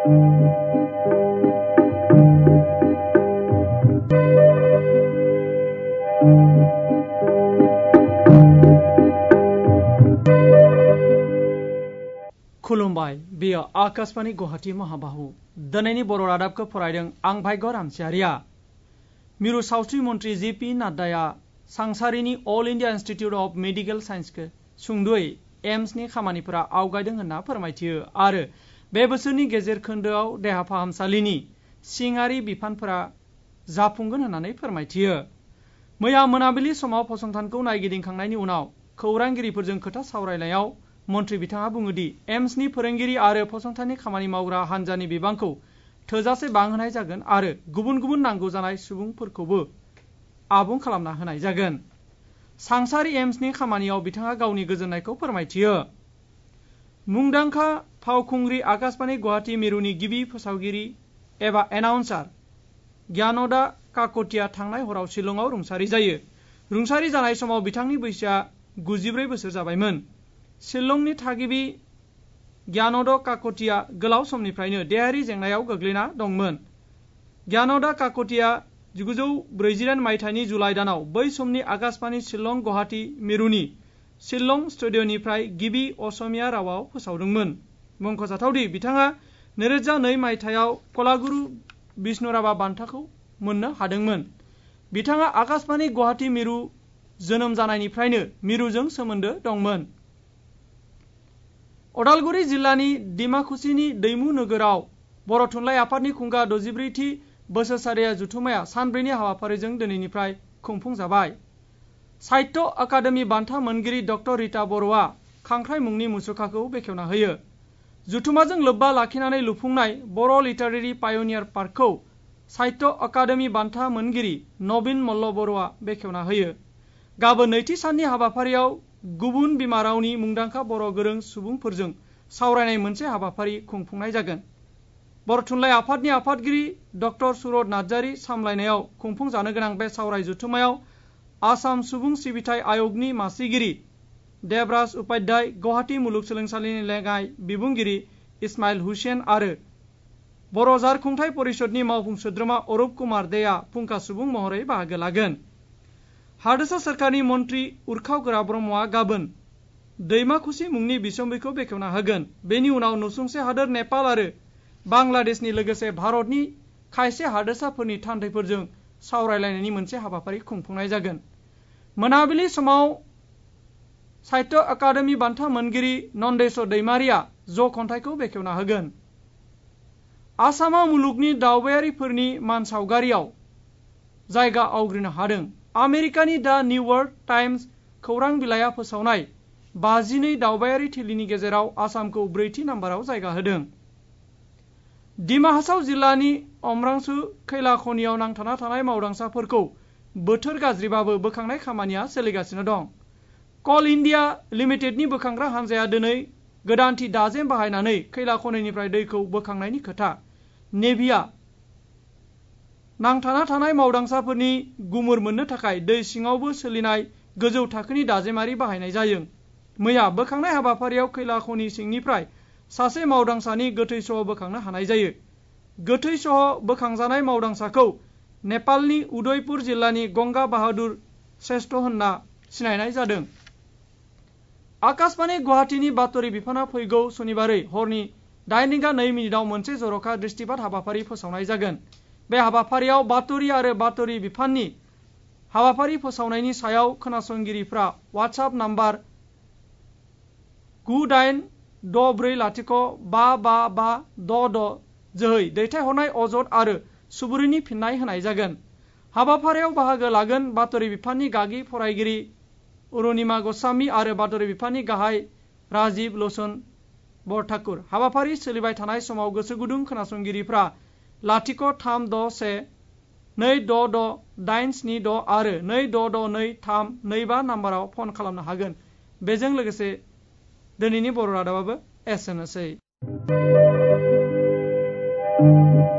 खुलुमबाय बेयो आकाशवाणी गुवाहाटी महाबाहु दिनैनि बर' रादाबखौ फरायदों आं भाग्य रामसियारिया। मिरु सावस्रि मन्त्रि जे.पि. नाड्डाया सांसारिनि all India institute of medical साइन्सखौ सुंद'यै एम्सनि खामानिफोरा आवगायदों होनना फोरमायथियो आरो बे बोसोरनि गेजेर खोन्दोआव देहा फाहामसालिनि सिङारि बिफानफोरा जाफुंगोन होननानै फोरमायथियो। मैया मोनाबिलि समाव फसंथानखौ नायगिदिंखांनायनि उनाव खौरांगिरिफोरजों खोथा सावरायनायाव मन्त्रि बिथाङा बुङोदि एम्सनि फोरोंगिरि आरो फसंथाननि खामानि मावग्रा हान्जानि बिबांखौ थोजासे बांहोनाय जागोन आरो गुबुन गुबुन नांगौ जानाय सुबुंफोरखौबो आबुं खालामना होनाय जागोन। सांसारि एम्सनि खामानियाव बिथाङा गावनि गोजोननायखौ फोरमायथियो। मुंदांखा फावखुंग्रि आकाशवाणी गुवाहाटी मिरुनि गिबि फोसावगिरि एबा एनाउन्सार ज्ञानदा काकतिया थांनाय हराव शिलंआव रुंसारि जायो। रुंसारि जानाय समाव बिथांनि बैसोआ 94 बोसोर जाबायमोन। शिलंनि थागिबि ज्ञानद काकतिया गोलाव समनिफ्रायनो देहायारि जेंनायाव गोग्लैना दंमोन। ज्ञानदा काकतिया 1948 मायथाइनि जुलाइ दानाव बै समनि आकाशवाणी शिलं गुवाहाटी मिरुनि शिलं स्टुडिअ'निफ्राय गिबि असमिया रावाव फोसावदोंमोन। मुंख'जाथावदि बिथाङा 2002 मायथाइयाव कलागुरु विष्णुराभा बान्थाखौ मोननो हादोंमोन। बिथाङा आकाशवाणी गुवाहाटी मिरु जोनोम जानायनिफ्रायनो मिरुजों सोमोन्दो दंमोन। अदालगुरि जिल्लानि डिमाकुसिनि दैमु नोगोराव बर' थुनलाइ आफादनि खुंगा 64थि बोसोरसालिया जथुम्माया सानब्रैनि हाबाफारिजों दिनैनिफ्राय खुंफुंजाबाय। साहित्य अकादेमि बान्था मोनगिरि डक्टर रिता बर'आ खांख्राइ मुंनि मुसुखाखौ बेखेवना होयो। जथुम्माजों लोब्बा लाखिनानै लुफुंनाय बर' लिटारेरि पायनियार पार्कखौ साहित्य अकादेमि बान्था मोनगिरि नबिन मल्ल बर'आ बेखेवना होयो। गाबोन नैथि साननि हाबाफारियाव गुबुन बिमा रावनि मुंदांखा बर' गोरों सुबुंफोरजों सावरायनाय मोनसे हाबाफारि खुंफुंनाय जागोन। बर' थुनलाइ आफादनि आफादगिरि डक्टर सुरत नार्जारि सामलायनायाव खुंफुंजानो गोनां बे सावराय जथुम्मायाव आसाम सुबुं सिबिथाइ आय'गनि मासिगिरि देबराज उपाध्याय, गुवाहाटी मुलुगसोलोंसालिनि लेङाइ बिबुंगिरि इस्माइल हुसेन आरो बर' जारखुंथाइ परिषदनि मावफुं सोद्रोमा अरुप कुमार देआ फुंखा सुबुं महरै बाहागो लागोन। हादोरसा सोरखारनि मन्त्रि उर्खाव गोरा ब्रह्मआ गाबोन दैमाकुसि मुंनि बिसम्बिखौ बेखेवना होगोन। बेनि उनाव नसुंसे हादोर नेपाल आरो बांलादेशनि लोगोसे भारतनि खायसे हादोरसाफोरनि थान्दैफोरजों सावरायलायनायनि मोनसे हाबाफारि खुंफुंनाय जागोन। मोनाबिलि समाव साहित्य अकादेमि बान्था मोनगिरि नन्देस्वर दैमारिया ज' खन्थाइखौ बेखेवना होगोन। आसामा मुलुगनि दावबायारिफोरनि मानसावगारियाव जायगा आवग्रिनो हादों। आमेरिकानि दा निउयर्क टाइम्स खौरां बिलाइया फोसावनाय 52 दावबायारि थिलिनि गेजेराव आसामखौ 4थि नाम्बाराव जायगा होदों। डिमा हासाव जिल्लानि अमरांसु खैला खनियाव नांथाना थानाय मावदांसाफोरखौ बोथोर गाज्रिबाबो बोखांनाय खामानिया सोलिगासिनो दं। कल इन्डिया लिमिटेडनि बोखांग्रा हान्जाया दिनै गोदानथि दाजेम बाहायनानै खैला खनिनिफ्राय दैखौ बोखांनायनि खोथा। नेभिया नांथाना थानाय मावदांसाफोरनि गुमुर मोननो थाखाय दै सिङावबो सोलिनाय गोजौ थाखोनि दाजेमारि बाहायनाय जायो। मैया बोखांनाय हाबाफारियाव खैला खनि सिंनिफ्राय सासे मावदांसानि गोथै सह बोखांनो हानाय जायो। गोथै सह बोखांजानाय मावदांसाखौ नेपालनि उदयपुर जिल्लानि गंगा बाहादुर श्रेष्ठ होनना सिनायनाय जादों। आकाशवाणी गुवाहाटीनि बातरि बिफाना फैगौ सनिबारै हरनि 8:02 मोनसे जर'खा दृष्टिपात हाबाफारि फोसावनाय जागोन। बे हाबाफारियाव बातरि आरो बातरि बिफाननि हाबाफारि फोसावनायनि सायाव खोनासंगिरिफ्रा वाट्सएप नाम्बार 9864055556 जोहै दैथायहरनाय अजद आरो सुबुरुननि फिननाय होनाय जागोन। हाबाफारियाव बाहागो लागोन बातरि बिफाननि गागि फरायगिरि अरुणिमा गस्वामी आरो बातरि बिफाननि गाहाय राजीब लोचन बरठाकुर। हाबाफारि सोलिबाय थानाय समाव गोसो गुदुं खोनासंगिरिफ्रा 0326262876 आरो 266235 नाम्बाराव फन खालामनो हागोन। बेजों लोगोसे दिनैनि बर' रादाबाबो एसेनोसै।